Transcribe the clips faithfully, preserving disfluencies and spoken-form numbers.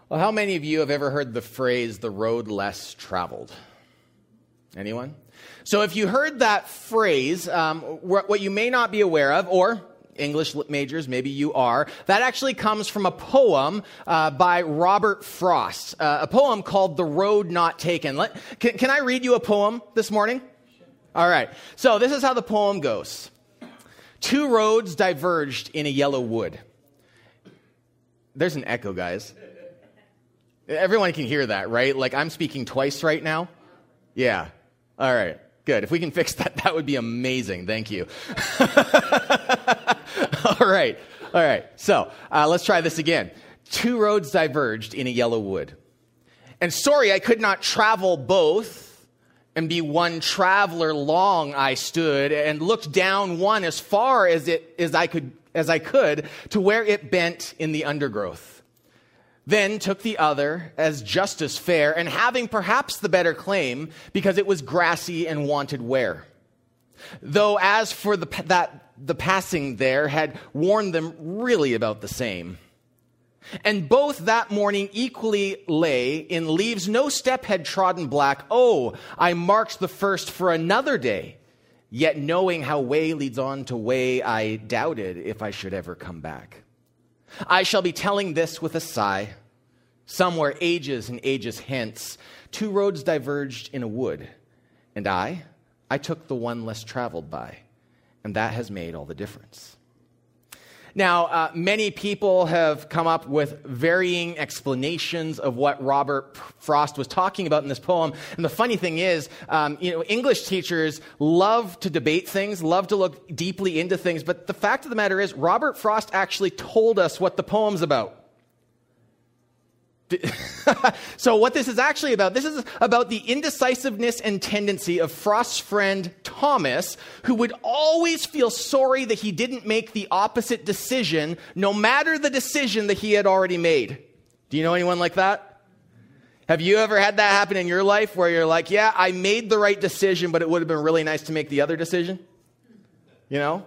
Well, how many of you have ever heard the phrase, the road less traveled? Anyone? So if you heard that phrase, um, what you may not be aware of, or English majors, maybe you are, that actually comes from a poem uh, by Robert Frost, uh, a poem called The Road Not Taken. Let, can, can I read you a poem this morning? All right. So this is how the poem goes. Two roads diverged in a yellow wood. There's an echo, guys. Everyone can hear that, right? Like I'm speaking twice right now. Yeah. All right. Good. If we can fix that, that would be amazing. Thank you. All right. All right. So uh, let's try this again. Two roads diverged in a yellow wood. And sorry, I could not travel both, and be one traveler long I stood, and looked down one as far as it as I could as I could to where it bent in the undergrowth. Then took the other as just as fair, and having perhaps the better claim, because it was grassy and wanted wear. Though as for the that the passing there had warned them really about the same. And both that morning equally lay in leaves no step had trodden black. Oh, I marked the first for another day. Yet knowing how way leads on to way, I doubted if I should ever come back. I shall be telling this with a sigh. Somewhere ages and ages hence, two roads diverged in a wood, and I, I took the one less traveled by, and that has made all the difference. Now, uh, many people have come up with varying explanations of what Robert Frost was talking about in this poem. And the funny thing is, um, you know, English teachers love to debate things, love to look deeply into things. But the fact of the matter is, Robert Frost actually told us what the poem's about. So what this is actually about, this is about the indecisiveness and tendency of Frost's friend Thomas, who would always feel sorry that he didn't make the opposite decision, no matter the decision that he had already made. Do you know anyone like that? Have you ever had that happen in your life where you're like, yeah, I made the right decision, but it would have been really nice to make the other decision? You know?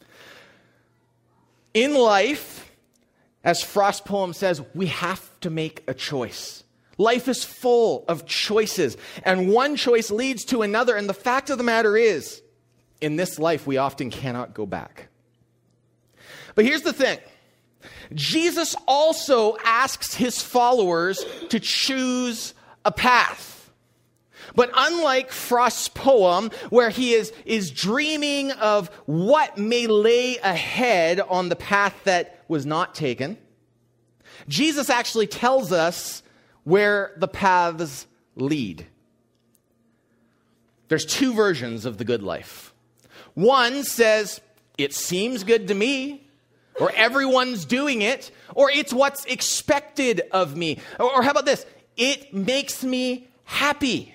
In life, as Frost's poem says, we have to make a choice. Life is full of choices, and one choice leads to another. And the fact of the matter is, in this life, we often cannot go back. But here's the thing. Jesus also asks his followers to choose a path. But unlike Frost's poem, where he is, is dreaming of what may lay ahead on the path that was not taken, Jesus actually tells us where the paths lead. There's two versions of the good life. One says, it seems good to me, or everyone's doing it, or it's what's expected of me. Or, or how about this? It makes me happy.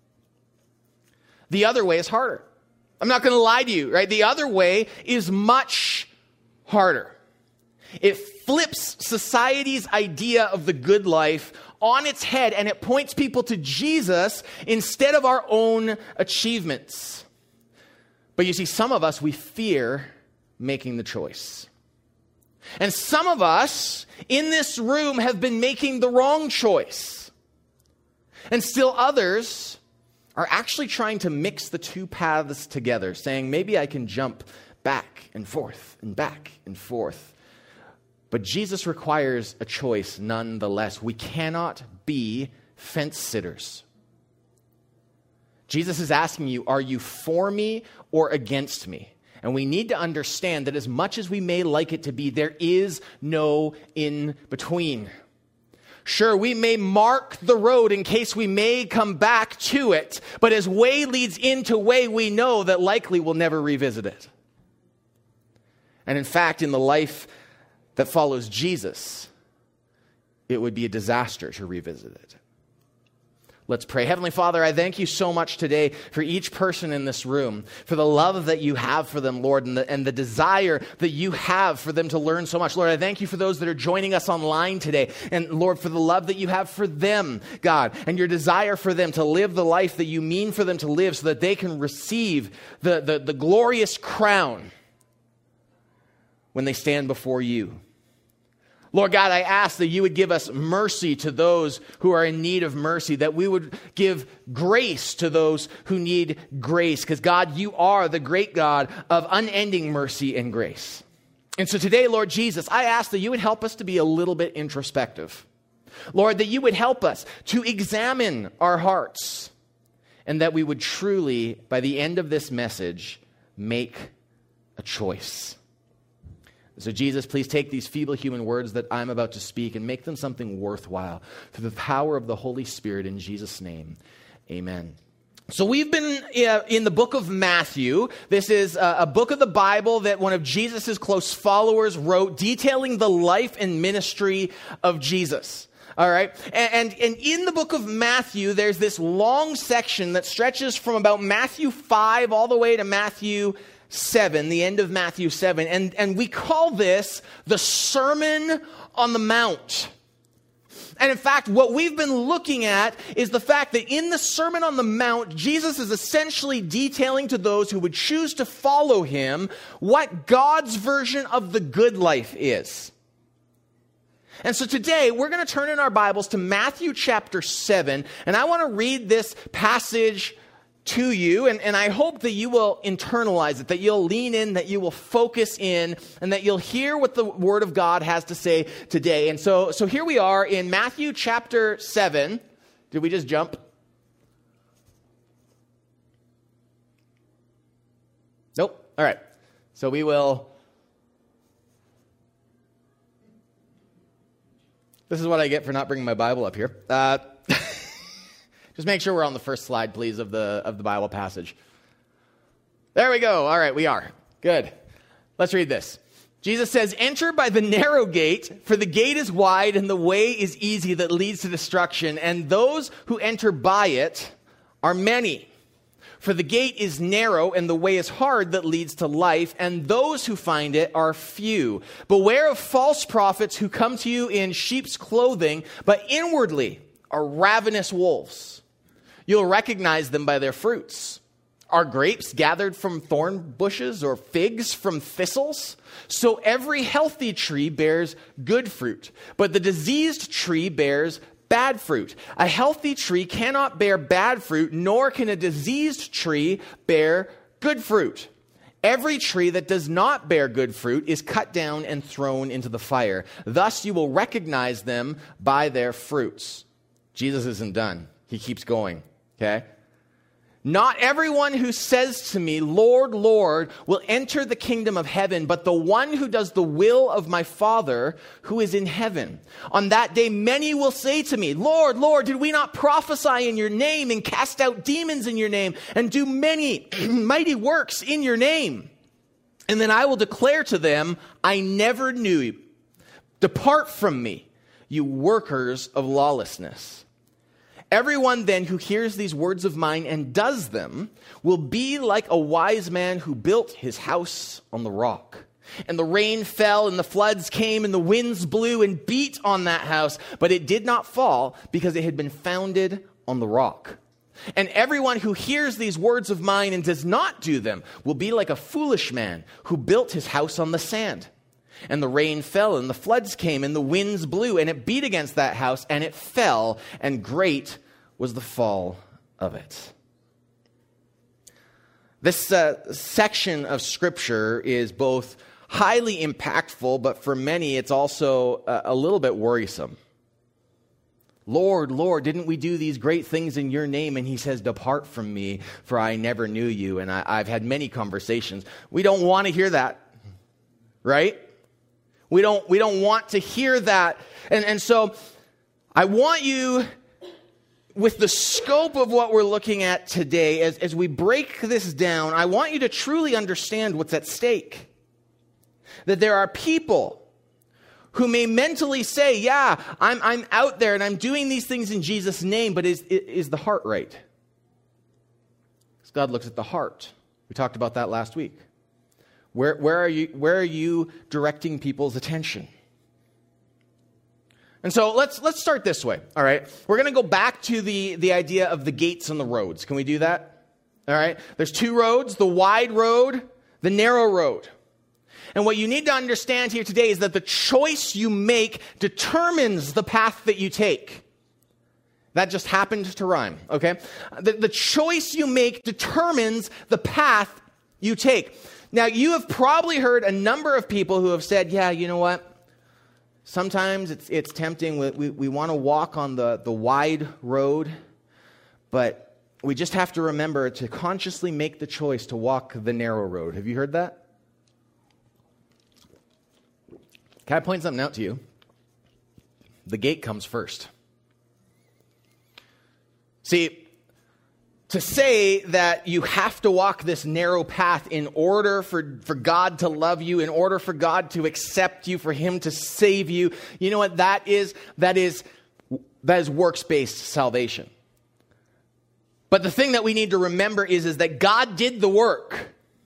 The other way is harder. I'm not going to lie to you, right? The other way is much harder. It flips society's idea of the good life on its head, and it points people to Jesus instead of our own achievements. But you see, some of us, we fear making the choice. And some of us in this room have been making the wrong choice. And still others are actually trying to mix the two paths together, saying, maybe I can jump back and forth and back and forth. But Jesus requires a choice nonetheless. We cannot be fence sitters. Jesus is asking you, are you for me or against me? And we need to understand that as much as we may like it to be, there is no in between. Sure, we may mark the road in case we may come back to it, but as way leads into way, we know that likely we'll never revisit it. And in fact, in the life that follows Jesus, it would be a disaster to revisit it. Let's pray. Heavenly Father, I thank you so much today for each person in this room, for the love that you have for them, Lord, and the, and the desire that you have for them to learn so much. Lord, I thank you for those that are joining us online today, and Lord, for the love that you have for them, God, and your desire for them to live the life that you mean for them to live so that they can receive the, the, the glorious crown when they stand before you. Lord God, I ask that you would give us mercy to those who are in need of mercy, that we would give grace to those who need grace, because God, you are the great God of unending mercy and grace. And so today, Lord Jesus, I ask that you would help us to be a little bit introspective. Lord, that you would help us to examine our hearts, and that we would truly, by the end of this message, make a choice. So Jesus, please take these feeble human words that I'm about to speak and make them something worthwhile through the power of the Holy Spirit in Jesus' name. Amen. So we've been uh, in the book of Matthew. This is a, a book of the Bible that one of Jesus' close followers wrote, detailing the life and ministry of Jesus. All right. And, and, and in the book of Matthew, there's this long section that stretches from about Matthew five all the way to Matthew seven, the end of Matthew seven. And, and we call this the Sermon on the Mount. And in fact, what we've been looking at is the fact that in the Sermon on the Mount, Jesus is essentially detailing to those who would choose to follow him what God's version of the good life is. And so today, we're going to turn in our Bibles to Matthew chapter seven, and I want to read this passage to you, and, and I hope that you will internalize it, that you'll lean in, that you will focus in, and that you'll hear what the Word of God has to say today. And so, so here we are in Matthew chapter seven. Did we just jump? Nope. All right. So we will... This is what I get for not bringing my Bible up here. Uh... Just make sure we're on the first slide, please, of the of the Bible passage. There we go. All right, we are. Good. Let's read this. Jesus says, "Enter by the narrow gate, for the gate is wide and the way is easy that leads to destruction, and those who enter by it are many. For the gate is narrow and the way is hard that leads to life, and those who find it are few. Beware of false prophets who come to you in sheep's clothing, but inwardly are ravenous wolves. You'll recognize them by their fruits. Are grapes gathered from thorn bushes or figs from thistles? So every healthy tree bears good fruit, but the diseased tree bears bad fruit. A healthy tree cannot bear bad fruit, nor can a diseased tree bear good fruit. Every tree that does not bear good fruit is cut down and thrown into the fire. Thus you will recognize them by their fruits." Jesus isn't done. He keeps going. Okay? "Not everyone who says to me, 'Lord, Lord,' will enter the kingdom of heaven, but the one who does the will of my Father who is in heaven. On that day, many will say to me, 'Lord, Lord, did we not prophesy in your name and cast out demons in your name and do many mighty works in your name?' And then I will declare to them, 'I never knew you. Depart from me, you workers of lawlessness.' Everyone then who hears these words of mine and does them will be like a wise man who built his house on the rock. And the rain fell and the floods came and the winds blew and beat on that house, but it did not fall because it had been founded on the rock. And everyone who hears these words of mine and does not do them will be like a foolish man who built his house on the sand. And the rain fell, and the floods came, and the winds blew, and it beat against that house, and it fell, and great was the fall of it." This uh, section of Scripture is both highly impactful, but for many, it's also a, a little bit worrisome. "Lord, Lord, didn't we do these great things in your name?" And he says, "Depart from me, for I never knew you." And I, I've had many conversations. We don't want to hear that, right? We don't, we don't want to hear that. And, and so I want you, with the scope of what we're looking at today, as, as we break this down, I want you to truly understand what's at stake. That there are people who may mentally say, yeah, I'm, I'm out there and I'm doing these things in Jesus' name, but is, is the heart right? Because God looks at the heart. We talked about that last week. Where, where are you, where are you directing people's attention? And so let's let's start this way, all right? We're going to go back to the, the idea of the gates and the roads. Can we do that? All right? There's two roads, the wide road, the narrow road. And what you need to understand here today is that the choice you make determines the path that you take. That just happened to rhyme, okay? The, the choice you make determines the path you take. Now, you have probably heard a number of people who have said, yeah, you know what? Sometimes it's it's tempting. We, we, we want to walk on the, the wide road, but we just have to remember to consciously make the choice to walk the narrow road. Have you heard that? Can I point something out to you? The gate comes first. See, to say that you have to walk this narrow path in order for, for God to love you, in order for God to accept you, for Him to save you, you know what that is? That is, that is works-based salvation. But the thing that we need to remember is, is that God did the work.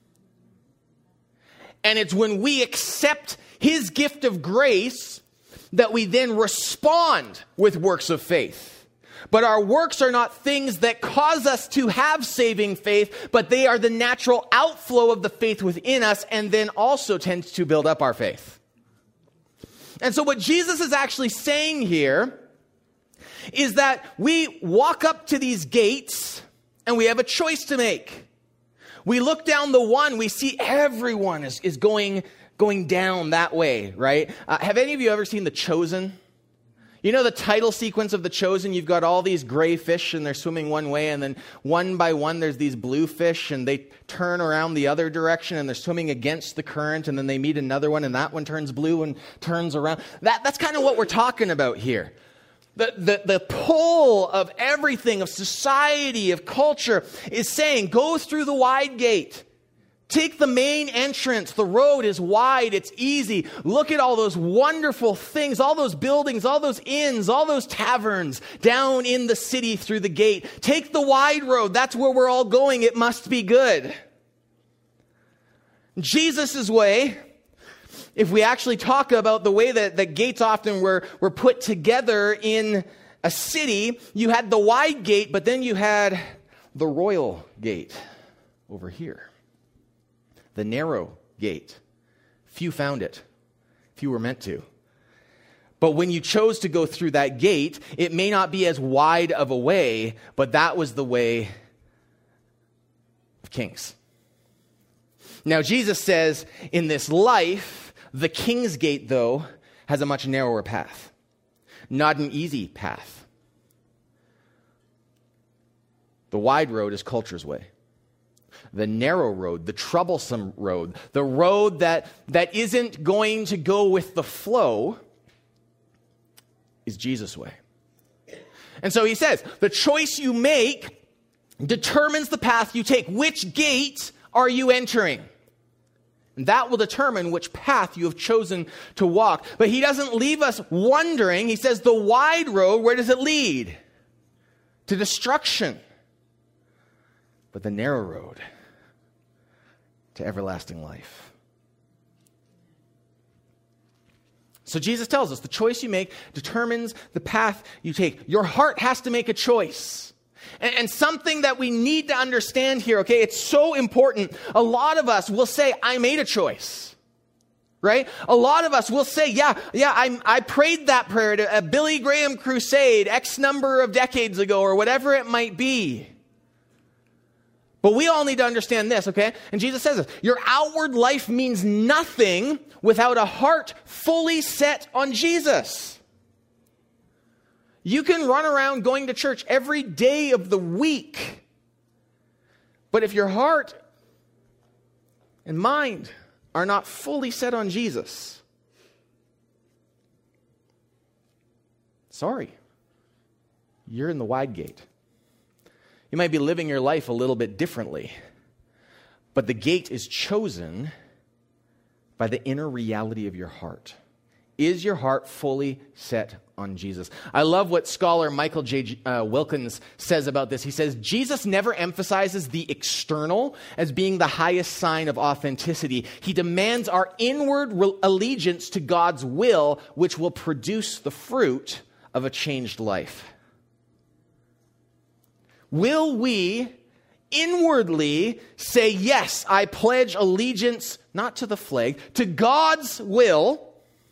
And it's when we accept His gift of grace that we then respond with works of faith. But our works are not things that cause us to have saving faith, but they are the natural outflow of the faith within us and then also tends to build up our faith. And so what Jesus is actually saying here is that we walk up to these gates and we have a choice to make. We look down the one, we see everyone is, is going, going down that way, right? Uh, have any of you ever seen The Chosen? You know the title sequence of The Chosen? You've got all these gray fish and they're swimming one way, and then one by one there's these blue fish and they turn around the other direction and they're swimming against the current, and then they meet another one and that one turns blue and turns around. That, that's kind of what we're talking about here. The, the, the pull of everything, of society, of culture, is saying, go through the wide gate. Take the main entrance. The road is wide. It's easy. Look at all those wonderful things, all those buildings, all those inns, all those taverns down in the city through the gate. Take the wide road. That's where we're all going. It must be good. Jesus' way, if we actually talk about the way that, that gates often were, were put together in a city, you had the wide gate, but then you had the royal gate over here. The narrow gate. Few found it. Few were meant to. But when you chose to go through that gate, it may not be as wide of a way, but that was the way of kings. Now, Jesus says, in this life, the king's gate, though, has a much narrower path. Not an easy path. The wide road is culture's way. The narrow road, the troublesome road, the road that, that isn't going to go with the flow is Jesus' way. And so he says, the choice you make determines the path you take. Which gate are you entering? And that will determine which path you have chosen to walk. But he doesn't leave us wondering. He says the wide road, where does it lead? To destruction. But the narrow road to everlasting life. So Jesus tells us the choice you make determines the path you take. Your heart has to make a choice. And, and something that we need to understand here, okay, it's so important. A lot of us will say, I made a choice. Right? A lot of us will say, yeah, yeah, I, I prayed that prayer at a Billy Graham crusade X number of decades ago, or whatever it might be. But we all need to understand this, okay? And Jesus says this, your outward life means nothing without a heart fully set on Jesus. You can run around going to church every day of the week, but if your heart and mind are not fully set on Jesus, sorry, you're in the wide gate. You might be living your life a little bit differently, but the gate is chosen by the inner reality of your heart. Is your heart fully set on Jesus? I love what scholar Michael J. Uh, Wilkins says about this. He says, Jesus never emphasizes the external as being the highest sign of authenticity. He demands our inward re- allegiance to God's will, which will produce the fruit of a changed life. Will we inwardly say, yes, I pledge allegiance, not to the flag, to God's will.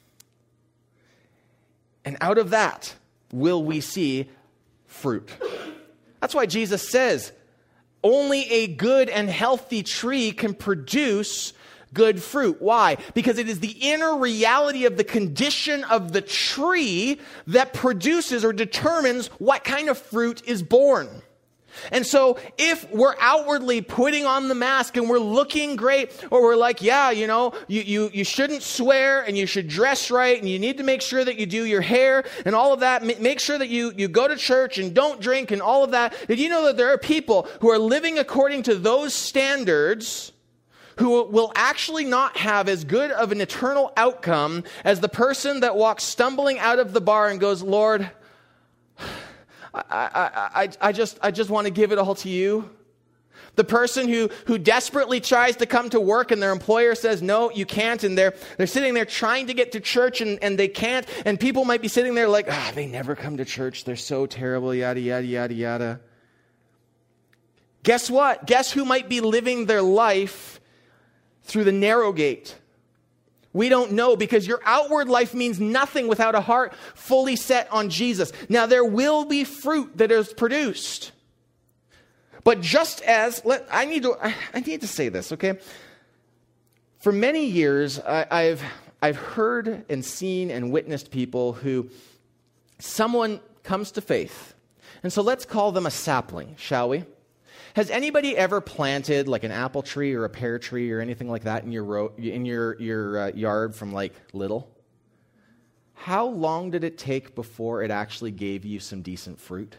And out of that will we see fruit. That's why Jesus says, only a good and healthy tree can produce good fruit. Why? Because it is the inner reality of the condition of the tree that produces or determines what kind of fruit is born. And so if we're outwardly putting on the mask and we're looking great, or we're like, yeah, you know, you, you, you shouldn't swear and you should dress right and you need to make sure that you do your hair and all of that, make sure that you, you go to church and don't drink and all of that. Did you know that there are people who are living according to those standards who will actually not have as good of an eternal outcome as the person that walks stumbling out of the bar and goes, Lord, I, I, I, I just I just want to give it all to you. The person who, who desperately tries to come to work and their employer says, no, you can't. And they're, they're sitting there trying to get to church and, and they can't. And people might be sitting there like, ah, they never come to church. They're so terrible, yada, yada, yada, yada. Guess what? Guess who might be living their life through the narrow gate? We don't know, because your outward life means nothing without a heart fully set on Jesus. Now, there will be fruit that is produced. But just as, let, I need to I, I need to say this, okay? For many years, I, I've I've heard and seen and witnessed people who, someone comes to faith. And so let's call them a sapling, shall we? Has anybody ever planted like an apple tree or a pear tree or anything like that in your ro- in your your uh, yard from like little? How long did it take before it actually gave you some decent fruit?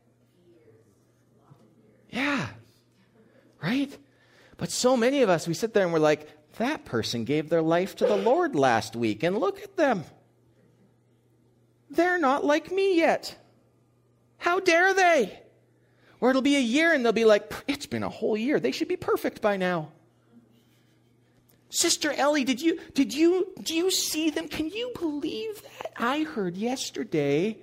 Yeah, right? But so many of us, we sit there and we're like, that person gave their life to the Lord last week, and look at them. They're not like me yet. How dare they? Or it'll be a year and they'll be like, it's been a whole year. They should be perfect by now. Sister Ellie, did you, did you, do you see them? Can you believe that? I heard yesterday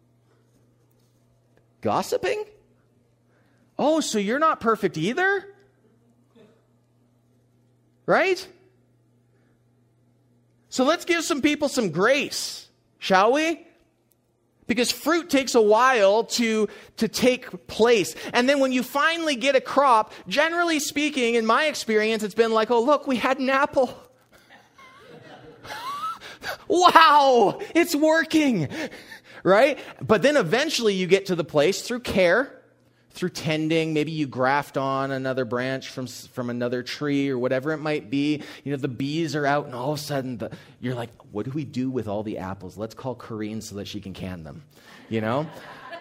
gossiping? Oh, so you're not perfect either? Right? So let's give some people some grace, shall we? Because fruit takes a while to, to take place. And then when you finally get a crop, generally speaking, in my experience, it's been like, oh, look, we had an apple. Wow, it's working, right? But then eventually you get to the place through care, through tending. Maybe you graft on another branch from from another tree or whatever it might be. You know, the bees are out and all of a sudden the, you're like, what do we do with all the apples? Let's call Corrine so that she can can them, you know?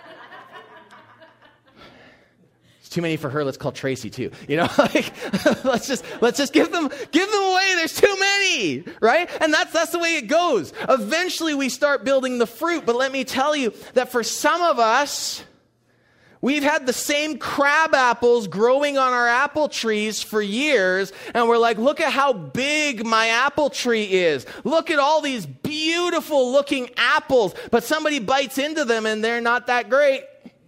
It's too many for her. Let's call Tracy too. You know, like, let's just let's just give them give them away. There's too many, right? And that's that's the way it goes. Eventually we start building the fruit. But let me tell you that for some of us, we've had the same crab apples growing on our apple trees for years, and we're like, look at how big my apple tree is. Look at all these beautiful looking apples, but somebody bites into them and they're not that great.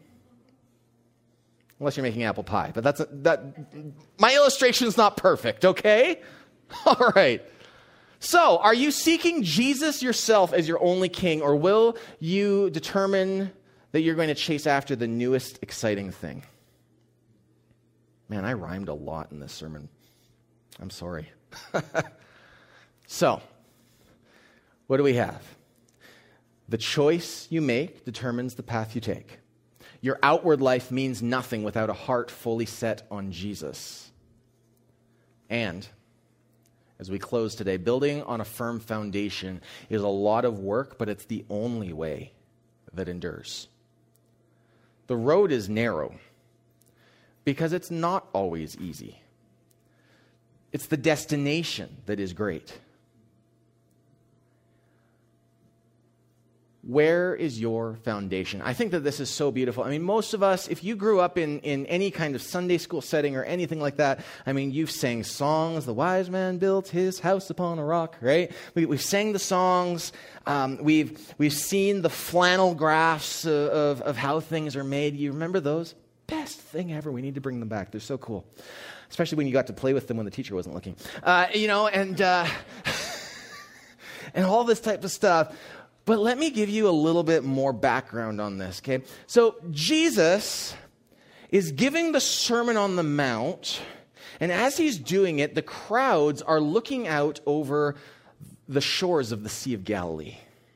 Unless you're making apple pie, but that's a, that. My illustration is not perfect, okay? All right. So, are you seeking Jesus yourself as your only king, or will you determine that you're going to chase after the newest exciting thing? Man, I rhymed a lot in this sermon. I'm sorry. So, what do we have? The choice you make determines the path you take. Your outward life means nothing without a heart fully set on Jesus. And, as we close today, building on a firm foundation is a lot of work, but it's the only way that endures. The road is narrow because it's not always easy. It's the destination that is great. Where is your foundation? I think that this is so beautiful. I mean, most of us, if you grew up in, in any kind of Sunday school setting or anything like that, I mean, you've sang songs, the wise man built his house upon a rock, right? We, we've sang the songs. Um, we've we've seen the flannel graphs of, of, of how things are made. You remember those? best thing ever. We need to bring them back. They're so cool. Especially when you got to play with them when the teacher wasn't looking. Uh, you know, and, uh, and all this type of stuff. But let me give you a little bit more background on this, okay? So Jesus is giving the Sermon on the Mount, and as he's doing it, the crowds are looking out over the shores of the Sea of Galilee.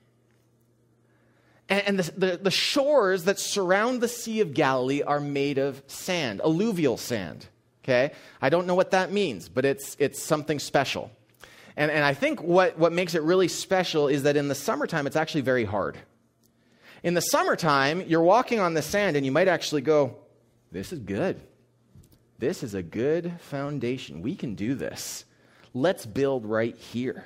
And, and the, the, the shores that surround the Sea of Galilee are made of sand, alluvial sand, okay? I don't know what that means, but it's it's something special. And, and I think what, what makes it really special is that in the summertime, it's actually very hard. In the summertime, you're walking on the sand and you might actually go, this is good. This is a good foundation. We can do this. Let's build right here.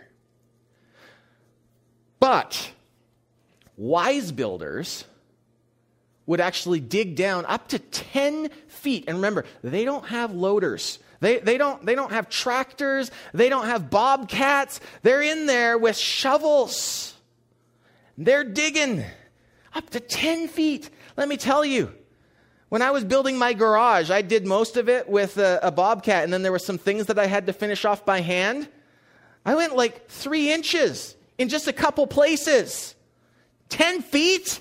But wise builders would actually dig down up to ten feet. And remember, they don't have loaders. They, they, don't, they don't have tractors. They don't have bobcats. They're in there with shovels. They're digging up to ten feet. Let me tell you, when I was building my garage, I did most of it with a, a bobcat, and then there were some things that I had to finish off by hand. I went like three inches in just a couple places. Ten feet?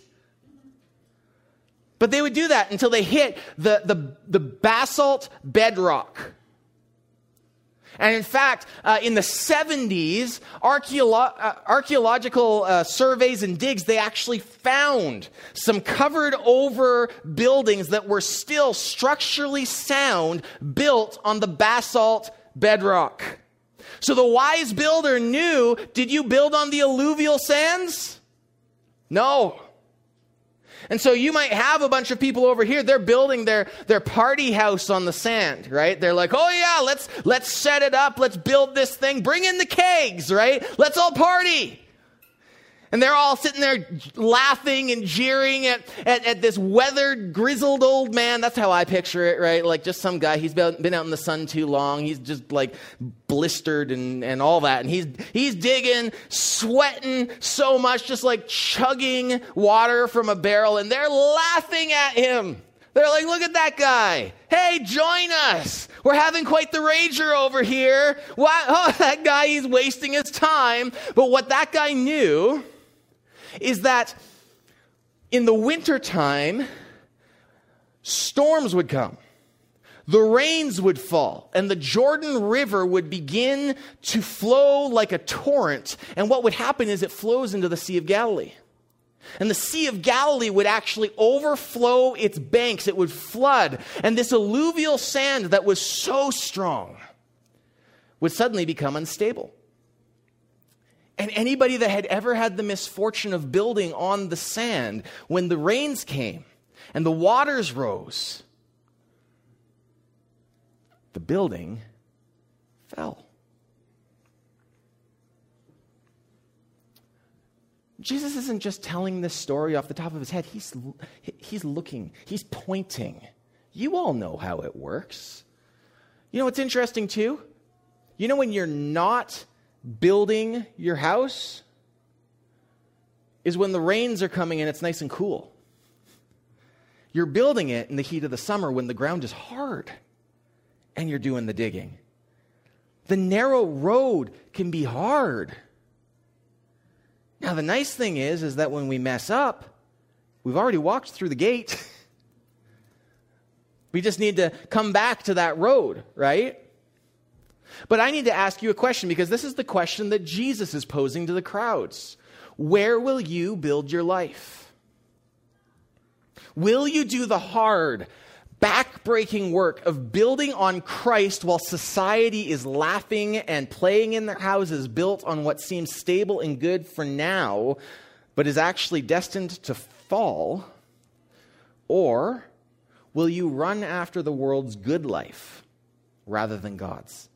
But they would do that until they hit the, the, the basalt bedrock. And in fact, uh, in the seventies, archeolo- uh, archaeological uh, surveys and digs, they actually found some covered over buildings that were still structurally sound, built on the basalt bedrock. So the wise builder knew, did you build on the alluvial sands? No. And so you might have a bunch of people over here, they're building their, their party house on the sand, right? They're like, oh yeah, let's, let's set it up. Let's build this thing. Bring in the kegs, right? Let's all party. And they're all sitting there laughing and jeering at, at, at this weathered, grizzled old man. That's how I picture it, right? Like just some guy, he's been, been out in the sun too long. He's just like blistered and, and all that. And he's, he's digging, sweating so much, just like chugging water from a barrel. And they're laughing at him. They're like, look at that guy. Hey, join us. We're having quite the rager over here. Why? Oh, that guy, he's wasting his time. But what that guy knew is that in the wintertime, storms would come. The rains would fall, and the Jordan River would begin to flow like a torrent. And what would happen is it flows into the Sea of Galilee. And the Sea of Galilee would actually overflow its banks. It would flood. And this alluvial sand that was so strong would suddenly become unstable. And anybody that had ever had the misfortune of building on the sand, when the rains came and the waters rose, the building fell. Jesus isn't just telling this story off the top of his head. He's, he's looking. He's pointing. You all know how it works. You know what's interesting too? You know when you're not building your house is when the rains are coming and it's nice and cool. You're building it in the heat of the summer when the ground is hard and you're doing the digging. The narrow road can be hard. Now, the nice thing is, is that when we mess up, we've already walked through the gate. We just need to come back to that road, right? But I need to ask you a question, because this is the question that Jesus is posing to the crowds. Where will you build your life? Will you do the hard, back-breaking work of building on Christ while society is laughing and playing in their houses built on what seems stable and good for now, but is actually destined to fall? Or will you run after the world's good life rather than God's?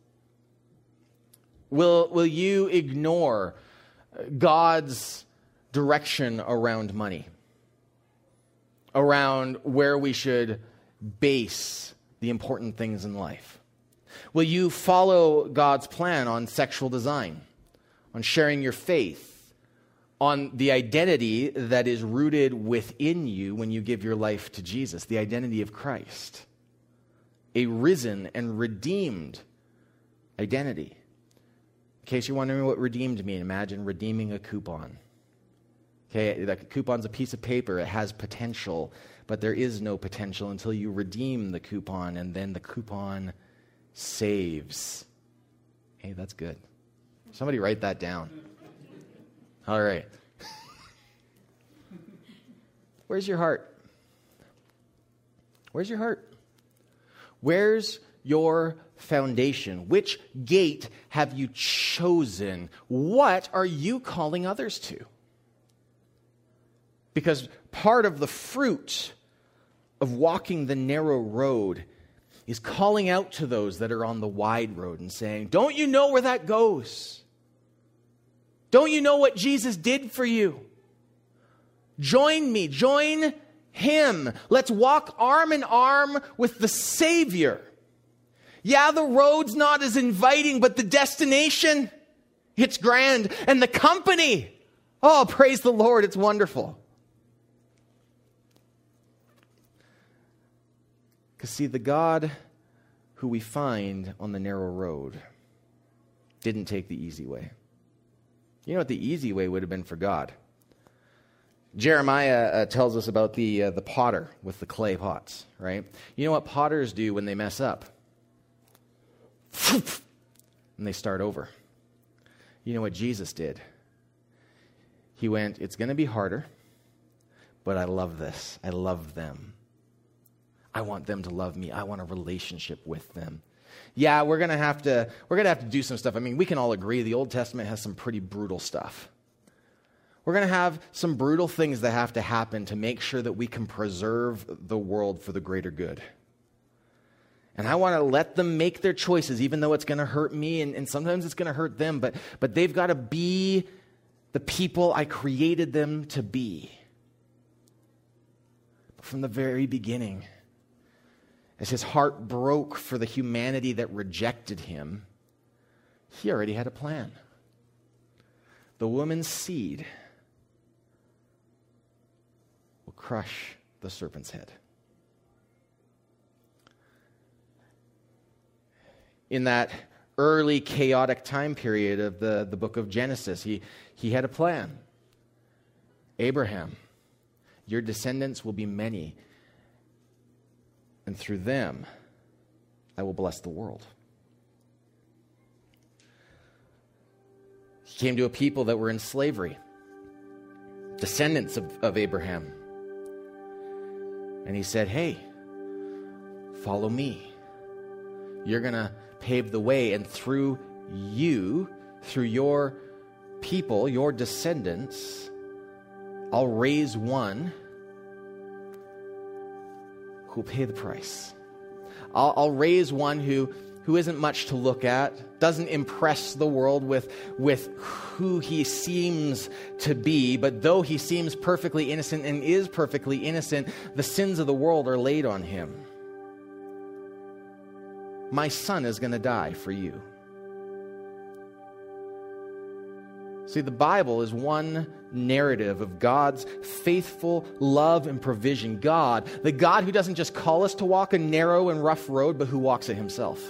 Will, will you ignore God's direction around money, around where we should base the important things in life? Will you follow God's plan on sexual design, on sharing your faith, on the identity that is rooted within you when you give your life to Jesus, the identity of Christ. A risen and redeemed identity. In case you're wondering what redeemed means, imagine redeeming a coupon. Okay, the coupon's a piece of paper. It has potential, but there is no potential until you redeem the coupon, and then the coupon saves. Hey, that's good. Somebody write that down. All right. Where's your heart? Where's your heart? Where's your foundation? Which gate have you chosen? What are you calling others to? Because part of the fruit of walking the narrow road is calling out to those that are on the wide road and saying, don't you know where that goes? Don't you know what Jesus did for you? Join me, join him. Let's walk arm in arm with the Savior. Yeah, the road's not as inviting, but the destination, it's grand. And the company, oh, praise the Lord, it's wonderful. Because see, the God who we find on the narrow road didn't take the easy way. You know what the easy way would have been for God? Jeremiah uh, tells us about the uh, the potter with the clay pots, right? You know what potters do when they mess up? And they start over. You know what Jesus did? He went, it's going to be harder, but I love this. I love them. I want them to love me. I want a relationship with them. Yeah, we're going to have to we're going to have to do some stuff. I mean, we can all agree the Old Testament has some pretty brutal stuff. We're going to have some brutal things that have to happen to make sure that we can preserve the world for the greater good. And I want to let them make their choices, even though it's going to hurt me, and, and sometimes it's going to hurt them, but, but they've got to be the people I created them to be. But from the very beginning, as his heart broke for the humanity that rejected him, he already had a plan. The woman's seed will crush the serpent's head. In that early chaotic time period of the, the book of Genesis, he, he had a plan. Abraham, your descendants will be many, and through them, I will bless the world. He came to a people that were in slavery, descendants of, of Abraham. And he said, hey, follow me. You're going to pave the way, and through you, through your people, your descendants, I'll raise one who'll pay the price. I'll, I'll raise one who, who isn't much to look at, doesn't impress the world with, with who he seems to be, but though he seems perfectly innocent and is perfectly innocent, the sins of the world are laid on him. My son is going to die for you. See, the Bible is one narrative of God's faithful love and provision. God, the God who doesn't just call us to walk a narrow and rough road, but who walks it himself.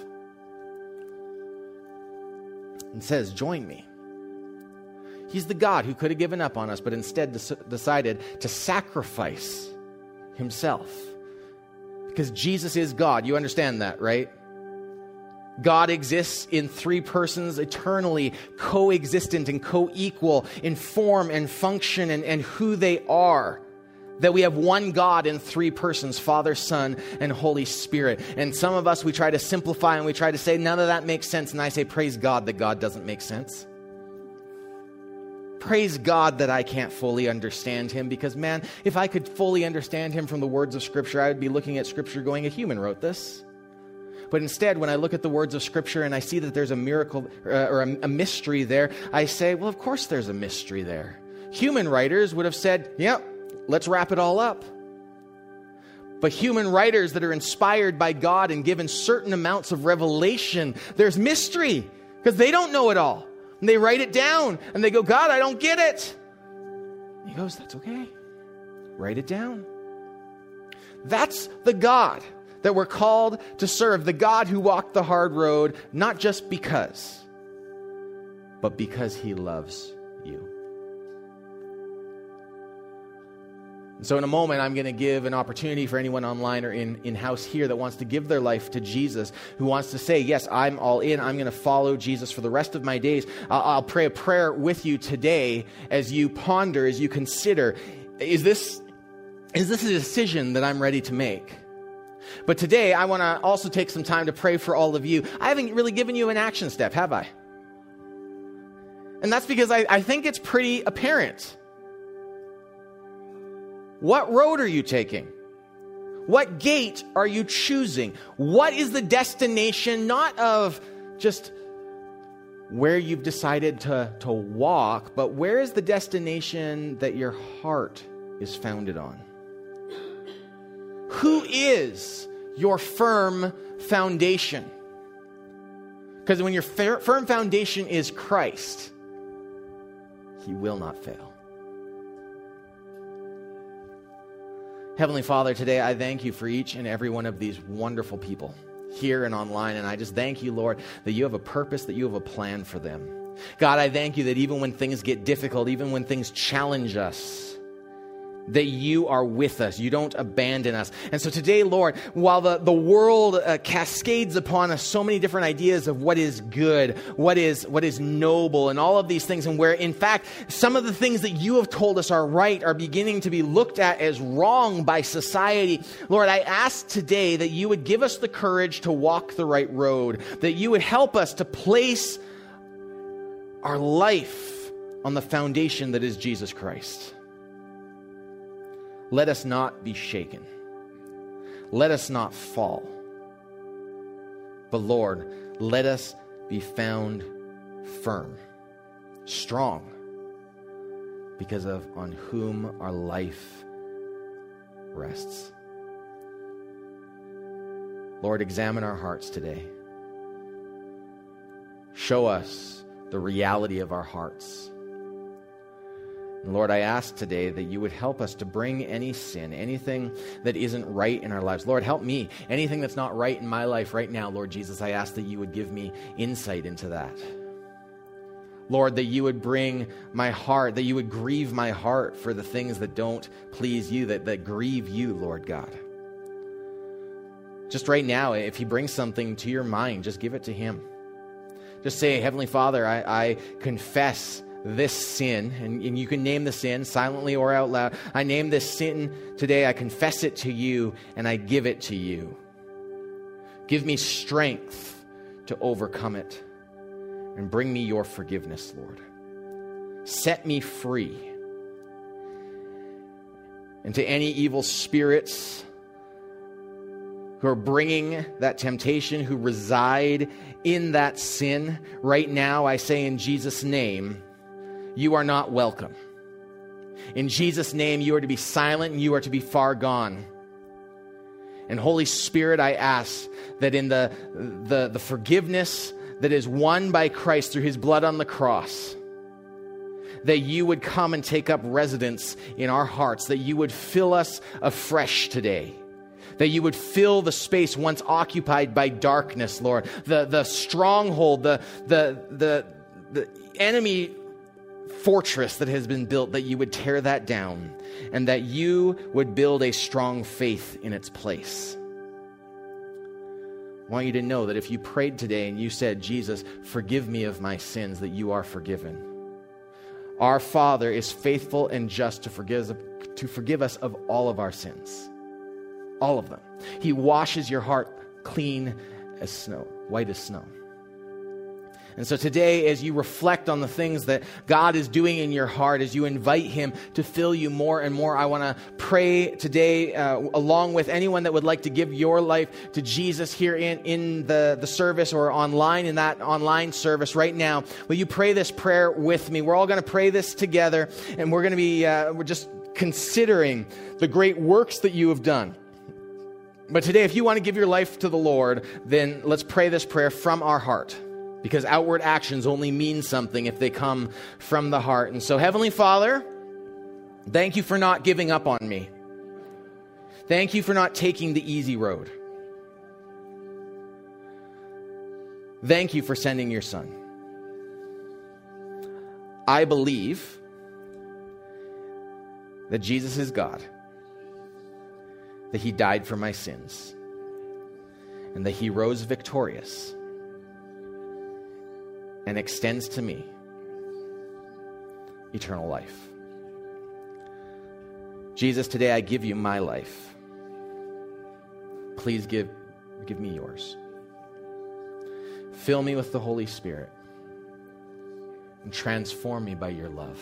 And says, join me. He's the God who could have given up on us, but instead des- decided to sacrifice himself. Because Jesus is God. You understand that, right? God exists in three persons, eternally coexistent and co-equal in form and function and, and who they are. That we have one God in three persons, Father, Son, and Holy Spirit. And some of us, we try to simplify and we try to say, none of that makes sense. And I say, praise God that God doesn't make sense. Praise God that I can't fully understand him, because, man, if I could fully understand him from the words of Scripture, I would be looking at Scripture going, a human wrote this. But instead, when I look at the words of Scripture and I see that there's a miracle uh, or a, a mystery there, I say, well, of course there's a mystery there. Human writers would have said, yep, let's wrap it all up. But human writers that are inspired by God and given certain amounts of revelation, there's mystery because they don't know it all. And they write it down and they go, God, I don't get it. He goes, that's okay. Write it down. That's the God that we're called to serve, the God who walked the hard road, not just because, but because he loves you. And so in a moment, I'm going to give an opportunity for anyone online or in, in-house here that wants to give their life to Jesus, who wants to say, yes, I'm all in. I'm going to follow Jesus for the rest of my days. I'll, I'll pray a prayer with you today as you ponder, as you consider, is this, is this a decision that I'm ready to make? But today, I want to also take some time to pray for all of you. I haven't really given you an action step, have I? And that's because I, I think it's pretty apparent. What road are you taking? What gate are you choosing? What is the destination, not of just where you've decided to, to walk, but where is the destination that your heart is founded on? Who is your firm foundation? Because when your fir- firm foundation is Christ, he will not fail. Heavenly Father, today I thank you for each and every one of these wonderful people here and online. And I just thank you, Lord, that you have a purpose, that you have a plan for them. God, I thank you that even when things get difficult, even when things challenge us, that you are with us. You don't abandon us. And so today, Lord, while the, the world uh, cascades upon us so many different ideas of what is good, what is what is noble, and all of these things, and where, in fact, some of the things that you have told us are right are beginning to be looked at as wrong by society, Lord, I ask today that you would give us the courage to walk the right road, that you would help us to place our life on the foundation that is Jesus Christ. Let us not be shaken. Let us not fall. But Lord, let us be found firm, strong, because of on whom our life rests. Lord, examine our hearts today. Show us the reality of our hearts. And Lord, I ask today that you would help us to bring any sin, anything that isn't right in our lives. Lord, help me. Anything that's not right in my life right now, Lord Jesus, I ask that you would give me insight into that. Lord, that you would bring my heart, that you would grieve my heart for the things that don't please you, that, that grieve you, Lord God. Just right now, if he brings something to your mind, just give it to him. Just say, Heavenly Father, I, I confess this sin, and, and you can name the sin silently or out loud. I name this sin today. I confess it to you, and I give it to you. Give me strength to overcome it, and bring me your forgiveness, Lord. Set me free. And to any evil spirits who are bringing that temptation, who reside in that sin, right now I say in Jesus' name, you are not welcome. In Jesus' name, you are to be silent and you are to be far gone. And Holy Spirit, I ask that in the, the, the forgiveness that is won by Christ through his blood on the cross, that you would come and take up residence in our hearts, that you would fill us afresh today, that you would fill the space once occupied by darkness, Lord, the, the stronghold, the, the, the, the enemy fortress that has been built, that you would tear that down and that you would build a strong faith in its place. I want you to know that if you prayed today and you said, Jesus, forgive me of my sins, that you are forgiven. Our Father is faithful and just to forgive, to forgive us of all of our sins. All of them. He washes your heart clean as snow, white as snow. And so today, as you reflect on the things that God is doing in your heart, as you invite him to fill you more and more, I want to pray today uh, along with anyone that would like to give your life to Jesus here in, in the, the service or online in that online service right now. Will you pray this prayer with me? We're all going to pray this together, and we're going to be uh, we're just considering the great works that you have done. But today, if you want to give your life to the Lord, then let's pray this prayer from our heart. Because outward actions only mean something if they come from the heart. And so, Heavenly Father, Thank you for not giving up on me. Thank you for not taking the easy road. Thank you for sending your son. I believe that Jesus is God, that he died for my sins, and that he rose victorious and extends to me eternal life. Jesus, today I give you my life. Please give, give me yours. Fill me with the Holy Spirit and transform me by your love.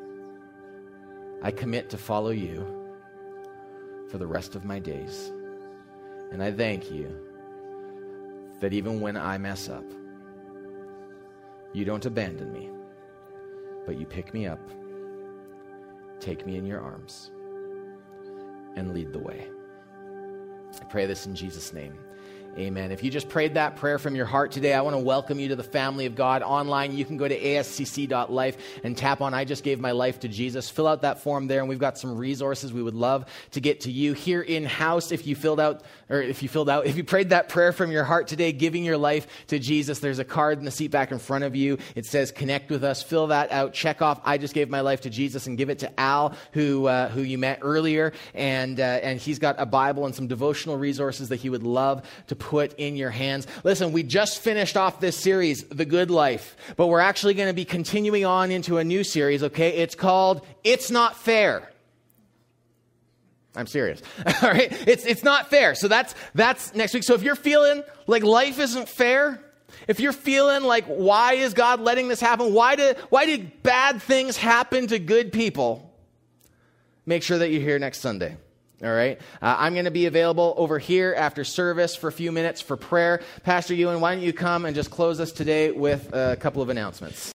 I commit to follow you for the rest of my days. And I thank you that even when I mess up, you don't abandon me, but you pick me up, take me in your arms, and lead the way. I pray this in Jesus' name. Amen. If you just prayed that prayer from your heart today, I want to welcome you to the family of God. Online, you can go to A S C C dot life and tap on I just gave my life to Jesus. Fill out that form there, and we've got some resources we would love to get to you. Here in-house, if you filled out, or if you filled out, if you prayed that prayer from your heart today, giving your life to Jesus, there's a card in the seat back in front of you. It says connect with us. Fill that out. Check off I just gave my life to Jesus and give it to Al, who uh, who you met earlier. And, uh, and he's got a Bible and some devotional resources that he would love to put in your hands. Listen, we just finished off this series, The Good Life, but we're actually going to be continuing on into a new series, okay? It's called It's Not Fair. I'm serious. All right? It's it's not fair. So that's that's next week. So if you're feeling like life isn't fair, if you're feeling like why is God letting this happen? Why did why did bad things happen to good people? Make sure that you're here next Sunday. All right. Uh, I'm going to be available over here after service for a few minutes for prayer. Pastor Ewan, why don't you come and just close us today with a couple of announcements?